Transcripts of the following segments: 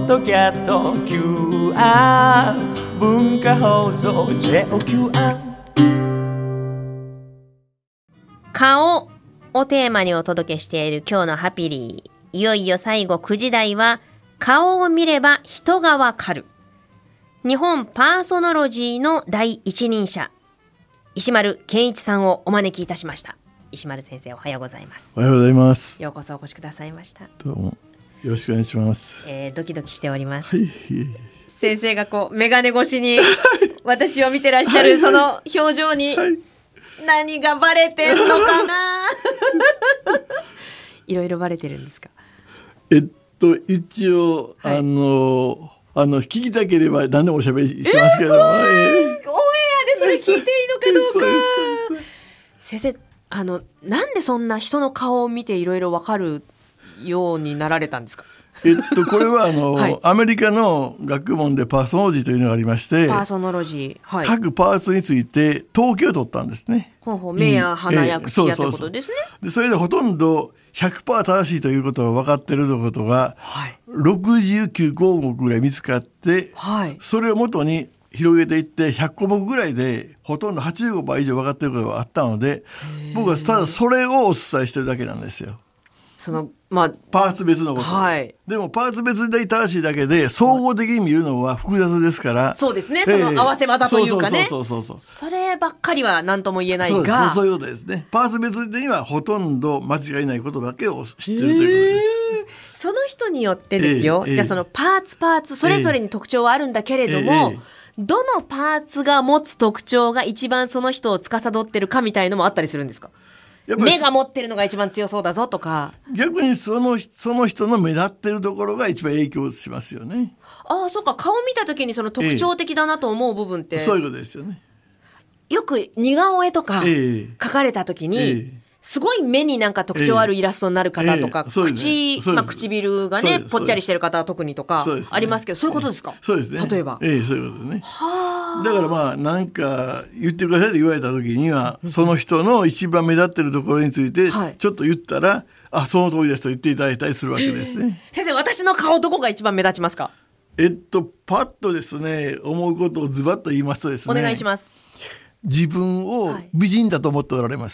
ドキャスト QR 文化放送 JOQR 顔をテーマにお届けしている今日のハピリー。いよいよ最後9時台は顔を見れば人がわかる。日本パーソノロジーの第一人者石丸健一さんをお招きいたしました。石丸先生、おはようございます。 おはようございます。 ようこそお越しくださいました。 どうもよろしくお願いします。 ドキドキしております、 はい、 先生がこう眼鏡越しに私を見てらっしゃるその表情に何がバレてんのかないろいろバレてるんですか？ 一応、はい、聞きたければ何でもおしゃべりしますけども、オンエアでそれ聞いていいのかどうか先生、なんでそんな人の顔を見ていろいろ分かるようになられたんですか？ これははい、アメリカの学問でパーソノロジーというのがありまして、 パーソノロジー、はい、 各パーツについて統計を取ったんですね。 目や鼻や口やってことですね。 でそれでほとんど 100% 正しいということが分かっているということが、はい、69項目ぐらい見つかって、はい、それをもとに広げていって100項目ぐらいでほとんど 85% 以上分かっていることがあったので、僕はただそれをお伝えしているだけなんですよ。パーツ別のこと、はい、でもパーツ別で正しいだけで総合的に見るのは複雑ですから、 そうですね、その合わせ技というかね、そればっかりは何とも言えないが、 そういうことですね。パーツ別でにはほとんど間違いないことだけを知ってるということです。 その人によってですよ、じゃあそのパーツそれぞれに特徴はあるんだけれども、どのパーツが持つ特徴が一番その人を司ってるかみたいのもあったりするんですか？目が持ってるのが一番強そうだぞとか、 逆にその人の目立ってるところが一番影響しますよね。 ああ、そうか。顔見た時にその特徴的だなと思う部分って、 そういうことですよね。 よく似顔絵とか描かれた時に、すごい目になんか特徴あるイラストになる方とか、唇がねぽっちゃりしてる方は特にとかありますけど、そういうことですか？ そうですね。 例えば、 そういうことね。だからなんか言ってくださいと言われた時には、その人の一番目立ってるところについてちょっと言ったら、その通りですと言っていただいたりするわけですね。 先生、私の顔どこが一番目立ちますか？ パッとですね、思うことをズバッと言いますとですね、 お願いします。 自分を美人だと思っておられます、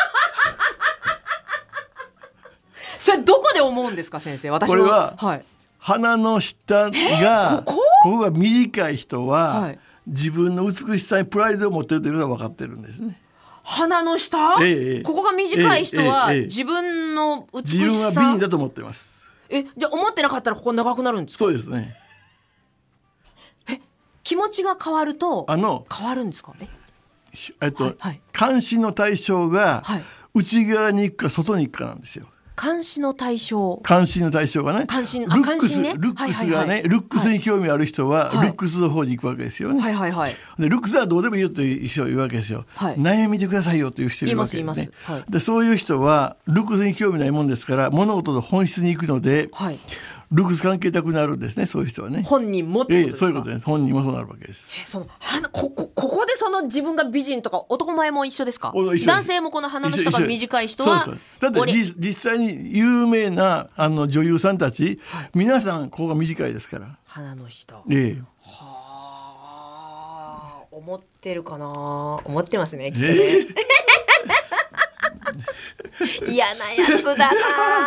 それどこで思うんですか先生？私のこれは、鼻の下がここが短い人は、自分の美しさにプライドを持っているということが分かってるんですね。 鼻の下、ここが短い人は、自分の美しさ、 自分は美人だと思っています。 じゃあ思ってなかったらここ長くなるんですか？ そうですね。 気持ちが変わると変わるんですか？ 監視の対象が内側に行くか外に行くかなんですよ。 監視の対象がね、 ルックスがね、ルックスに興味ある人はルックスの方に行くわけですよね。でルックスはどうでもいいよという人がいるわけですよ。内面見てくださいよという人がいるわけですね。でそういう人はルックスに興味ないもんですから物事の本質に行くので、ルックス関係なくなるんですね。そういう人はね、 本人もってことですか？ そういうことです。本人もそうなるわけです。 ここでその自分が美人とか、男前も一緒ですか？男性もこの鼻の下が短い人はそうだって実際に有名な女優さんたち、皆さんここが短いですから、 鼻の下、思ってるかな？思ってますね、きっとね。嫌なやつだな。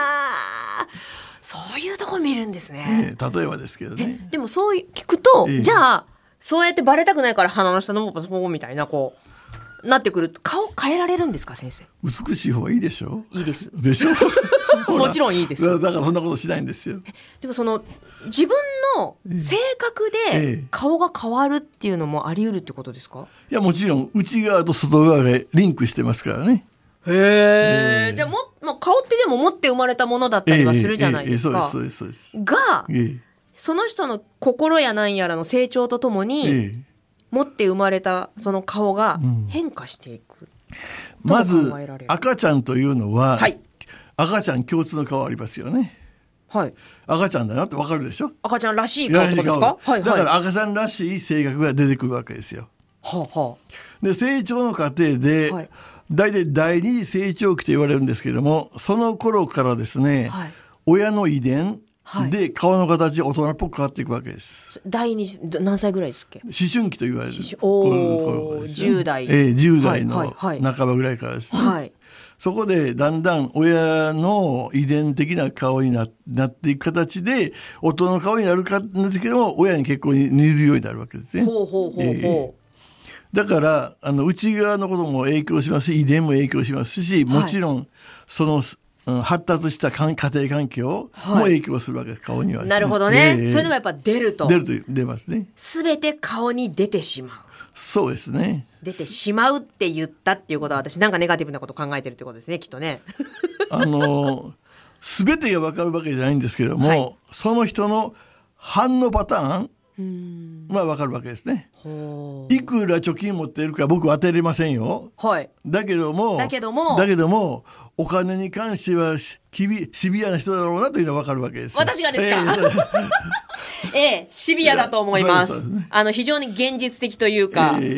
そういうとこ見るんですね。 例えばですけどね。 でもそう聞くと、じゃあそうやってバレたくないから鼻の下の方みたいななってくると、顔変えられるんですか先生？ 美しい方がいいでしょ。 いいですでしょ。 もちろんいいです。 だからそんなことしないんですよ。 でも自分の性格で顔が変わるっていうのもあり得るってことですか？ いや、もちろん内側と外側がリンクしてますからね。 じゃあ顔ってでも持って生まれたものだったりはするじゃないですか。 そうですが、その人の心やなんやらの成長とともに、持って生まれたその顔が変化していく、 まず赤ちゃんというのは、赤ちゃん共通の顔ありますよね。赤ちゃんだなって分かるでしょ。赤ちゃんらしい顔ってことですか？ だから赤ちゃんらしい性格が出てくるわけですよ。で成長の過程で、大体第二次成長期と言われるんですけれども、その頃からですね、親の遺伝、 はい、 で顔の形大人っぽく変わっていくわけです。 第二何歳ぐらいですっけ？ 思春期と言われる 10代、 10代の半ばぐらいからですね、 はい、 そこでだんだん親の遺伝的な顔になっていく形で大人の顔になるかなんですけども、親に結構似るようになるわけですね。だから内側のことも影響しますし、遺伝も影響しますし、もちろんその発達した家庭環境も影響するわけです、顔にはですね。 なるほどね、そういうのもやっぱ出ますね。 全て顔に出てしまう。 そうですね。 出てしまうって言ったっていうことは、私なんかネガティブなこと考えてるってことですね、きっとね。 全てが分かるわけじゃないんですけども、はい、その人の反応パターンまあ分かるわけですね。いくら貯金持っているか僕は当てれませんよ、はい、だけどもお金に関してはシビアな人だろうなというのは分かるわけです。 私がですか？シビアだと思います。非常に現実的というか、はい、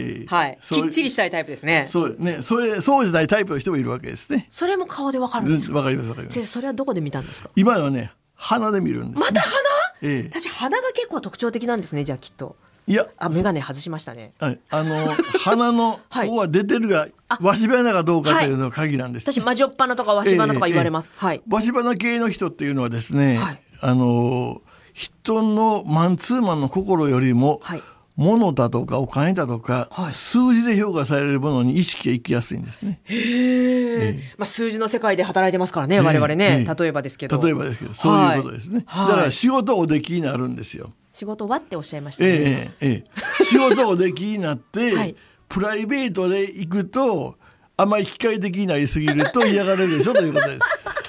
きっちりしたいタイプですね。 そうじゃないタイプの人もいるわけですね。 それも顔で分かるんですか？ 分かります。 先生、それはどこで見たんですか？ 今のはね、鼻で見るんです、ね。 また鼻？私鼻が結構特徴的なんですね。じゃあきっと。いや、眼鏡外しましたね。 鼻の方は出てるが、わし鼻かどうかというのが鍵なんです。 私マジョッパナとかわし鼻とか言われます。はい。 わし鼻系の人っていうのはですね、はい、人のマンツーマンの心よりも、はい、物だとかお金だとか、はい、数字で評価されるものに意識がいきやすいんですね。 数字の世界で働いてますからね、我々ね。例えばですけど、そういうことですね。だから仕事をおできになるんですよ。 仕事はっておっしゃいましたね。 仕事をできになって、はい、プライベートで行くとあまり機械的になりすぎると嫌がれるでしょということです。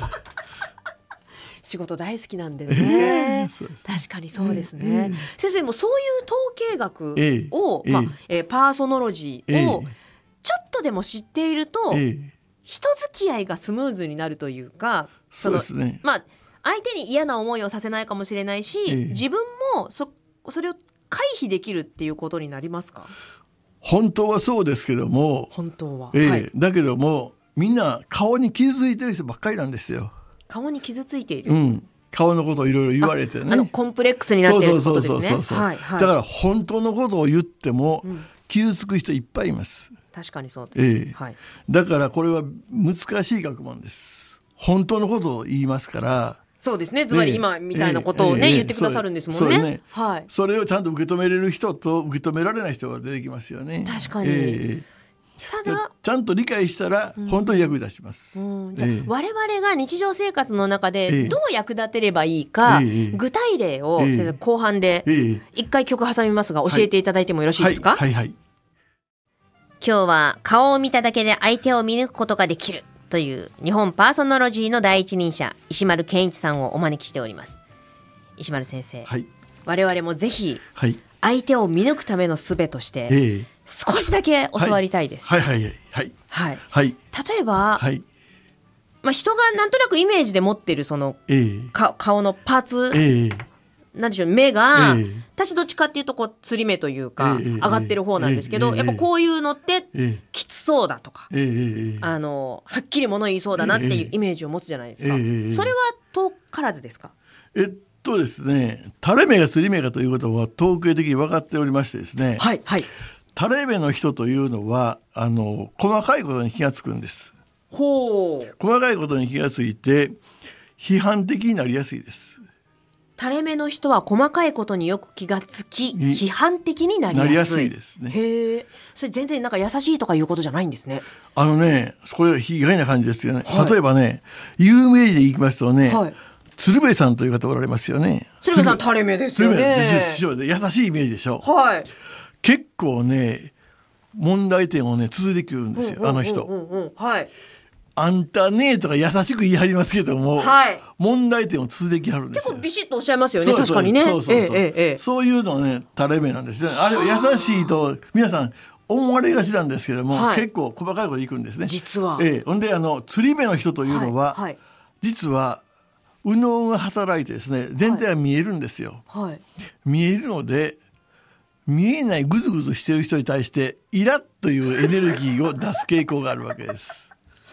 仕事大好きなんでね、確かにそうですね、先生もそういう統計学を、パーソノロジーをちょっとでも知っていると、人付き合いがスムーズになるというか、 そうですね、 相手に嫌な思いをさせないかもしれないし、自分もそれを回避できるっていうことになりますか？ 本当はそうですけども、 本当は、 だけどもみんな顔に傷ついてる人ばっかりなんですよ。 顔に傷ついている、 顔のことをいろいろ言われてね、 コンプレックスになっていることですね。 だから本当のことを言っても傷つく人いっぱいいます。 確かにそうです、 だからこれは難しい学問です。本当のことを言いますから。 そうですね、つまり今みたいなことをね、言ってくださるんですもんね。 それをちゃんと受け止めれる人と受け止められない人が出てきますよね。 確かに、ただちゃんと理解したら本当に役に立ちます、 じゃあ我々が日常生活の中でどう役立てればいいか、具体例を先生後半で一回曲挟みますが教えていただいてもよろしいですか？今日は顔を見ただけで相手を見抜くことができるという日本パーソノロジーの第一人者石丸健一さんをお招きしております。石丸先生、我々もぜひ相手を見抜くための術として少しだけ教わりたいです。例えば、人がなんとなくイメージで持ってるその、顔のパーツ、なんでしょう、目が、私どっちかっていうとこうつり目というか、上がってる方なんですけど、やっぱこういうのってきつそうだとか、はっきり物言いそうだなっていうイメージを持つじゃないですか。それは遠からずですか？ ですね、垂れ目がつり目かということは統計的に分かっておりましてですね、垂れ目の人というのは細かいことに気がつくんです。細かいことに気がついて批判的になりやすいです。 垂れ目の人は細かいことによく気がつき批判的になりやすいですね。 それ全然なんか優しいとかいうことじゃないんですね。 これ意外な感じですよね。例えばね、有名人でいきますとね、鶴瓶さんという方おられますよね。 鶴瓶さん垂れ目ですよね。 優しいイメージでしょ。結構ね問題点をね続いてくるんですよ、あの人。あんたねとか優しく言い張りますけども、問題点を続けてきはるんですよ。 結構ビシッとおっしゃいますよね。確かにね。 そういうのね垂れ目なんですね。あれは優しいと皆さん思われがちなんですけども、結構細かいこといくんですね。 実は。 ほんで釣り目の人というのは、実は右脳が働いてですね、全体は見えるんですよ。見えるので見えないグズグズしている人に対してイラッというエネルギーを出す傾向があるわけです。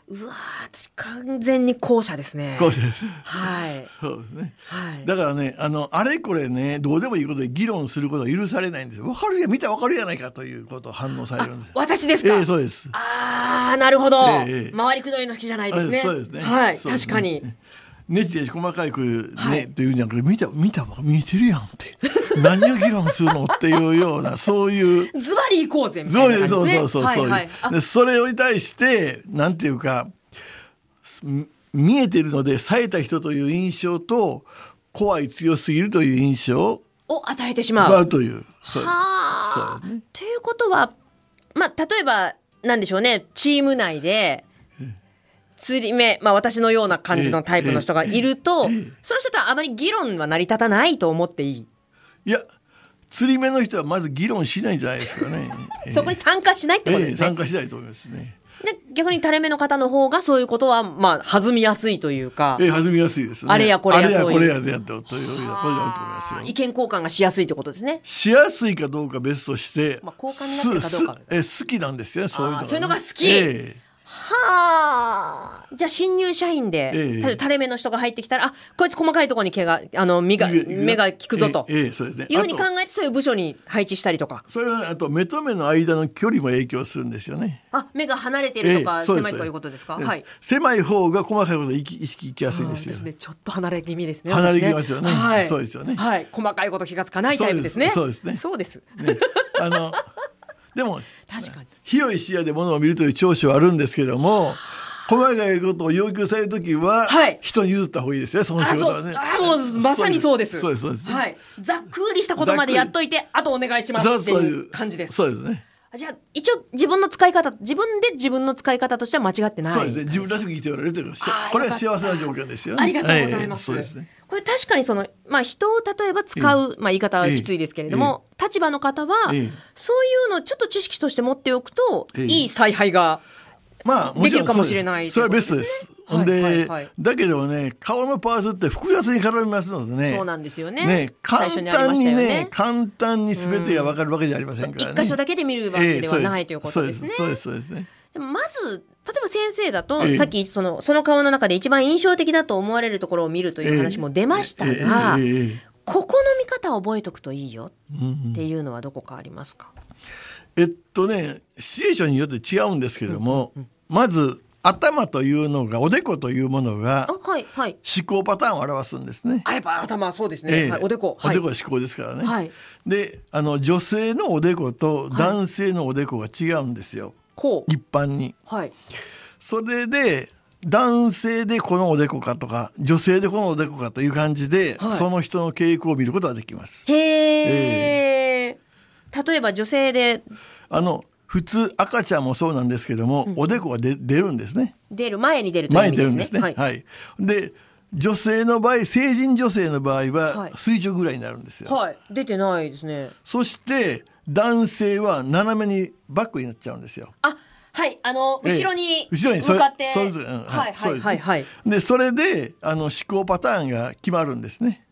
うわ私完全に後者ですね。 後者です。 はい。 そうですね。 はい。 だからね、あれこれね、どうでもいいことで議論することは許されないんですよ。わかるや、見たらわかるやないかということを反応されるんです。 私ですか。 そうです。 なるほど。回りくどいの好きじゃないですね。 そうですね。 はい、確かに。 ねじで細かい句ね、というんじゃなくて、見た見えてるやんって何を議論するのっていうようなそういうズバリ行こうぜみたいな感じですね。 そうでそれに対してなんていうか見えてるので冴えた人という印象と怖い強すぎるという印象を与えてしまうという。 そうね。ということは、例えばなんでしょうね、チーム内で釣り目、私のような感じのタイプの人がいると、その人とはあまり議論は成り立たないと思っていい。 いや、釣り目の人はまず議論しないんじゃないですかね。 そこに参加しないってことですね。 参加しないと思いますね。 で逆に垂れ目の方の方がそういうことは弾みやすいというか、 弾みやすいですね。 あれやこれやそういうあれやこれやでやったということだと思いますよ。 意見交換がしやすいってことですね。 しやすいかどうか別として、 交換になってるかどうか好きなんですよね、そういうのが、ね。 そういうのが好き。じゃあ新入社員で、垂れ目の人が入ってきたら、こいつ細かいところに目が利くぞと、 そうですね、 いうふうに考えてそういう部署に配置したりとか。 それはあと目と目の間の距離も影響するんですよね。 目が離れてるとか、狭いとかいうことですか。はい、 狭い方が細かいこと意識いきやすいんですよ。 ですね、ちょっと離れ気味ですね。 離れ気味ますよね。 はい、 そうですよね。 はい、細かいこと気がつかないタイプですね。 そうですね。 そうです。 ね、でも確かに広い視野でものを見るという長所はあるんですけども、細かいことを要求されるときは、人に譲った方がいいですね、その仕事はね。 もうまさにそうです。 そうですそうです、 はい、ざっくりしたことまでやっといて、あとお願いしますっていう感じです。 そうですね。 じゃあ一応自分の使い方としては間違ってない。 そうですね、自分らしく生きておられるというこれは幸せな条件ですよね。 ありがとうございます。そうですね。これ確かに人を例えば使う、言い方はきついですけれども、立場の方は、そういうのをちょっと知識として持っておくと、いい采配ができるかもしれない。 それはベストです。だけどね、顔のパーツって複雑に絡みますのでね。 そうなんですよね。 簡単に全てが分かるわけじゃありませんからね。 一箇所だけで見るわけではないということですね。 そうですね。 でもまず例えば先生だと、さっきその顔の中で一番印象的だと思われるところを見るという話も出ましたが、ここの見方を覚えておくといいよっていうのはどこかありますか。 シチュエーションによって違うんですけれども、まず頭というのがおでこというものが思考パターンを表すんですね。 やっぱ頭そうですね。おでこ。 おでこは思考ですからね。で、女性のおでこと男性のおでこが違うんですよ。一般に。それで男性でこのおでこかとか女性でこのおでこかという感じで、その人の傾向を見ることができます。 例えば女性で普通赤ちゃんもそうなんですけども、おでこが出るんですね。 前に出るという意味ですね。 前に出るんですね。で女性の場合、成人女性の場合は垂直ぐらいになるんですよ。 出てないですね。 そして男性は斜めにバックになっちゃうんですよ。 後ろに向かって。 でそれで思考パターンが決まるんですね。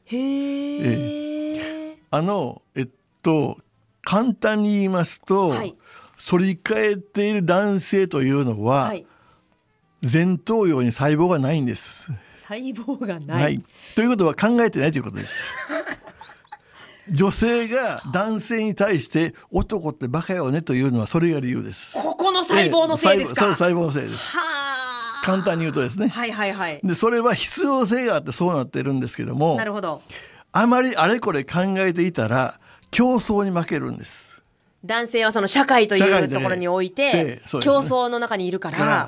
簡単に言いますと、反り返っている男性というのは、前頭葉に細胞がないんです。 細胞がない、 ということは考えてないということです。女性が男性に対して男ってバカよねというのはそれが理由です。 ここの細胞のせいですか。 細胞のせいです。簡単に言うとですね。でそれは必要性があってそうなってるんですけども、 なるほど。 あまりあれこれ考えていたら競争に負けるんです。 男性はその社会というところにおいて、競争の中にいるから、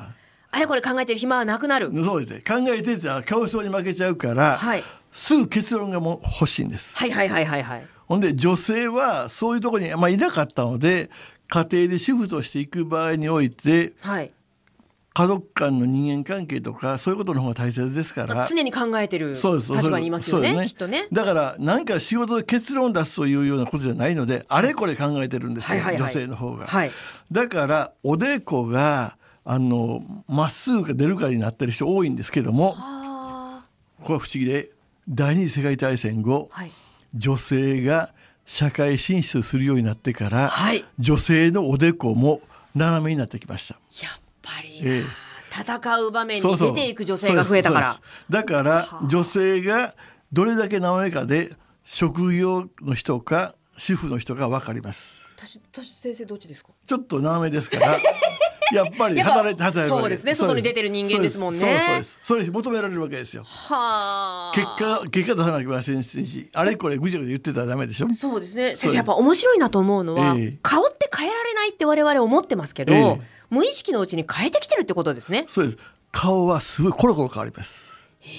あれこれ考えてる暇はなくなる。 そうですね。考えてたら競争に負けちゃうから、すぐ結論がもう欲しいんです。ほんで女性はそういうところに、いなかったので、家庭で主婦としていく場合において、家族間の人間関係とかそういうことの方が大切ですから、 常に考えてる立場にいますよね、きっとね。 だから何か仕事で結論を出すというようなことじゃないので、あれこれ考えてるんですよ、女性の方が。だからおでこがまっすぐか出るかになってる人多いんですけども、これは不思議で、第二次世界大戦後、女性が社会進出するようになってから、女性のおでこも斜めになってきました。 やっぱり戦う場面に出ていく女性が増えたから。 そうだから女性がどれだけ生めかで職業の人か主婦の人か分かります。 私先生どっちですか？ ちょっと生めですからやっぱり働いてそうですね、外に出てる人間ですもんね。 そうです。それ求められるわけですよ。 はあ。 結果出さなきゃいけませんし、あれこれぐちゃぐちゃ言ってたらダメでしょ。 そうですね。先生やっぱ面白いなと思うのは、顔って変えられないって我々思ってますけど、無意識のうちに変えてきてるってことですね。 そうです。顔はすごいコロコロ変わります。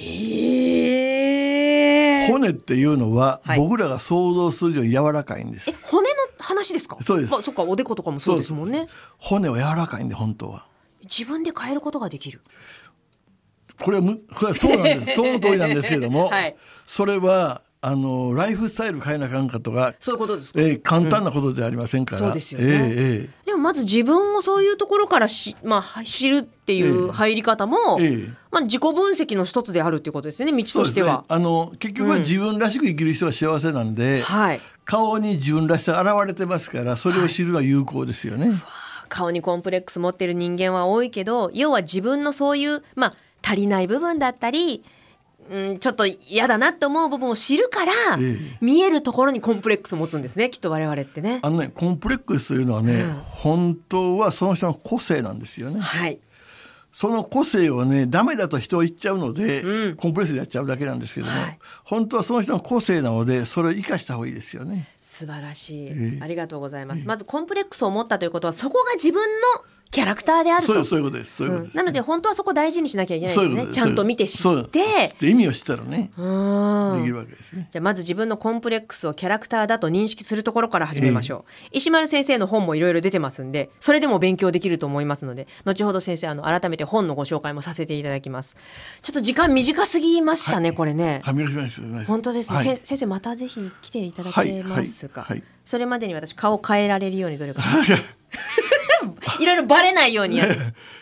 骨っていうのは、僕らが想像するより柔らかいんです。 骨の話ですか？ そうです。 そっか、おでことかもそうですもんね。 骨は柔らかいんで、本当は。 自分で変えることができる。 これはそうなんです。その通りなんですけれども、それはライフスタイル変えなあかんかとか、 そういうことですか？ 簡単なことではありませんから。 そうですよね。でもまず自分をそういうところから知るっていう入り方も、自己分析の一つであるっていうことですよね、道としては。 結局は自分らしく生きる人が幸せなんで、顔に自分らしさが現れてますから、それを知るのは有効ですよね。 顔にコンプレックス持ってる人間は多いけど、要は自分のそういう、足りない部分だったり、ちょっと嫌だなって思う部分を知るから、見えるところにコンプレックスを持つんですね、きっと我々ってね。 コンプレックスというのはね、本当はその人の個性なんですよね。その個性をね、ダメだと人は言っちゃうので、コンプレックスでやっちゃうだけなんですけども、本当はその人の個性なので、それを生かした方がいいですよね。 素晴らしい、ありがとうございます。まずコンプレックスを持ったということは、そこが自分のキャラクターであると。 そういうことです。 なので本当はそこ大事にしなきゃいけないですね。ちゃんと見て知って意味を知ったらね、できるわけですね。 じゃあまず自分のコンプレックスをキャラクターだと認識するところから始めましょう。石丸先生の本もいろいろ出てますんで、それでも勉強できると思いますので、後ほど先生改めて本のご紹介もさせていただきます。ちょっと時間短すぎましたね、これね。本当ですね。先生またぜひ来ていただけますか？それまでに私顔変えられるように努力しますいろいろバレないようにやる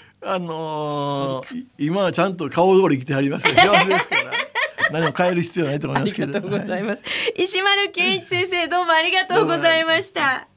今はちゃんと顔通り来てはりますよ。幸せですから何も変える必要ないと思いますけど。 ありがとうございます。石丸健一先生、どうもありがとうございました。